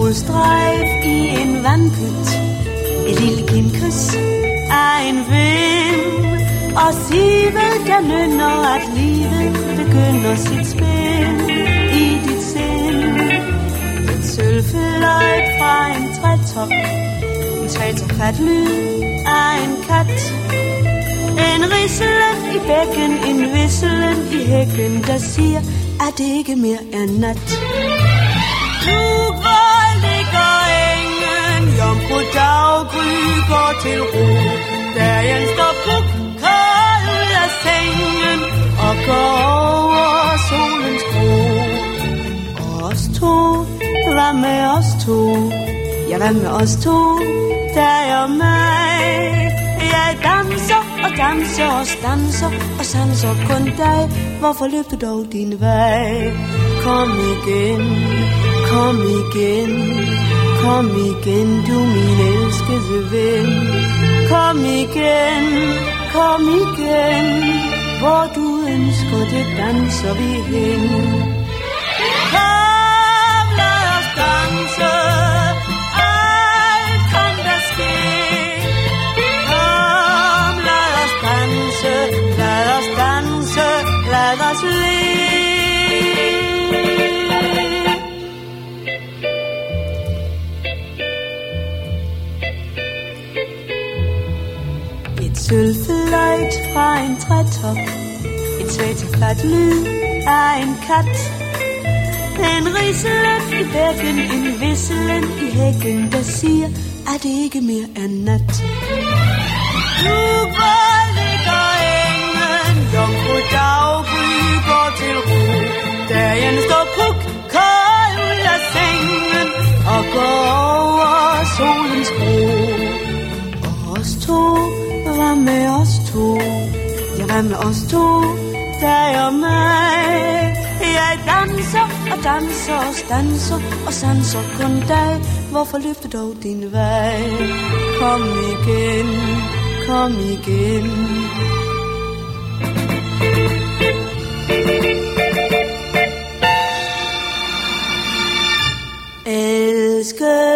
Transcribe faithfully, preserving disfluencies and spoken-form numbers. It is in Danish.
solstrejf i en vandpyt, et lille kindkys af en vind, og sivet der nynner, at livet begynder sit spil i dit sind. Et sølvfløjt fra en trætop, en trætopkat lyd af en kat, en rislen i bækken, en visselen i hækken, der siger, at det ikke mere er nat. Nu hvor ligger engen, jomfru daggry går til ro, dagen står puk kold ud af sengen og går over solens bro. Og os to, hvad med os to? Ja, hvad med os to? Dig og mig. Jeg danser og danser og stanser og sanser kun dig. Hvorfor løb du dog din vej? Kom igen, kom igen, kom igen, du min elskede ven. Kom igen, kom igen, hvor du ønsker det danser vi hen. Kom, lad os danse, alt kan der ske. Kom, lad os danse, lad os danse, lad os le. Sølvfløjt fra en trætop, et tvætefladt lyd af en kat, en rislen i bækken, en visselen i hækken, der siger, at det ikke mere er nat. Nu hvor ligger engen, jomfru daggry går til ro, dagen står puk kold ud af sengen og går over solens bro. Og os to, hvad med os to? Ja, hvad med os to? Dig og mig. Jeg danser og danser og stanser og sanser kun dig. Hvorfor løb du dog din vej? Kom igen, kom igen. Elsker